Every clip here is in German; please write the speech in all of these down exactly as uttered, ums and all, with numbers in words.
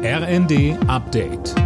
R N D Update.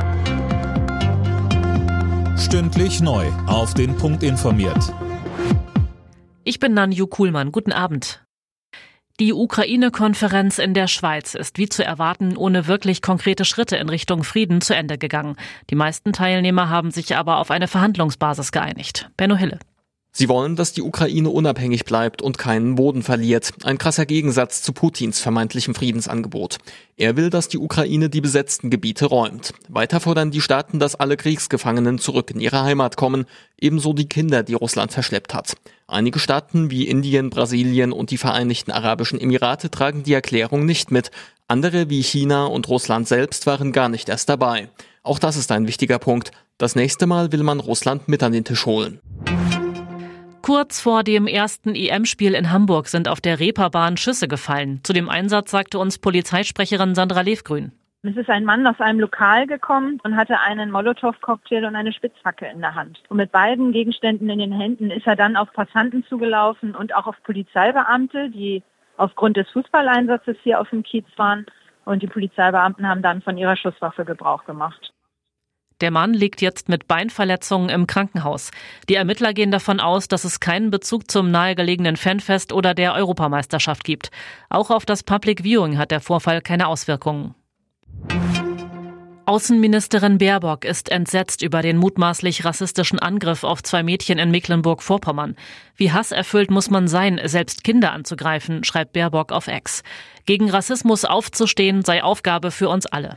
Stündlich neu auf den Punkt informiert. Ich bin Nanju Kuhlmann. Guten Abend. Die Ukraine-Konferenz in der Schweiz ist wie zu erwarten ohne wirklich konkrete Schritte in Richtung Frieden zu Ende gegangen. Die meisten Teilnehmer haben sich aber auf eine Verhandlungsbasis geeinigt. Benno Hille. Sie wollen, dass die Ukraine unabhängig bleibt und keinen Boden verliert. Ein krasser Gegensatz zu Putins vermeintlichem Friedensangebot. Er will, dass die Ukraine die besetzten Gebiete räumt. Weiter fordern die Staaten, dass alle Kriegsgefangenen zurück in ihre Heimat kommen, ebenso die Kinder, die Russland verschleppt hat. Einige Staaten wie Indien, Brasilien und die Vereinigten Arabischen Emirate tragen die Erklärung nicht mit. Andere wie China und Russland selbst waren gar nicht erst dabei. Auch das ist ein wichtiger Punkt. Das nächste Mal will man Russland mit an den Tisch holen. Kurz vor dem ersten E M-Spiel in Hamburg sind auf der Reeperbahn Schüsse gefallen. Zu dem Einsatz sagte uns Polizeisprecherin Sandra Levgrün. Es ist ein Mann aus einem Lokal gekommen und hatte einen Molotow-Cocktail und eine Spitzhacke in der Hand. Und mit beiden Gegenständen in den Händen ist er dann auf Passanten zugelaufen und auch auf Polizeibeamte, die aufgrund des Fußballeinsatzes hier auf dem Kiez waren. Und die Polizeibeamten haben dann von ihrer Schusswaffe Gebrauch gemacht. Der Mann liegt jetzt mit Beinverletzungen im Krankenhaus. Die Ermittler gehen davon aus, dass es keinen Bezug zum nahegelegenen Fanfest oder der Europameisterschaft gibt. Auch auf das Public Viewing hat der Vorfall keine Auswirkungen. Außenministerin Baerbock ist entsetzt über den mutmaßlich rassistischen Angriff auf zwei Mädchen in Mecklenburg-Vorpommern. Wie hasserfüllt muss man sein, selbst Kinder anzugreifen, schreibt Baerbock auf X. Gegen Rassismus aufzustehen sei Aufgabe für uns alle.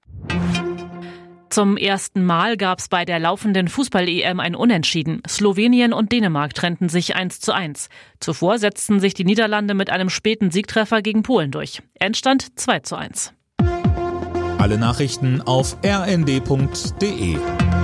Zum ersten Mal gab es bei der laufenden Fußball-E M ein Unentschieden. Slowenien und Dänemark trennten sich eins zu eins. Zuvor setzten sich die Niederlande mit einem späten Siegtreffer gegen Polen durch. Endstand zwei zu eins. Alle Nachrichten auf r n d punkt d e.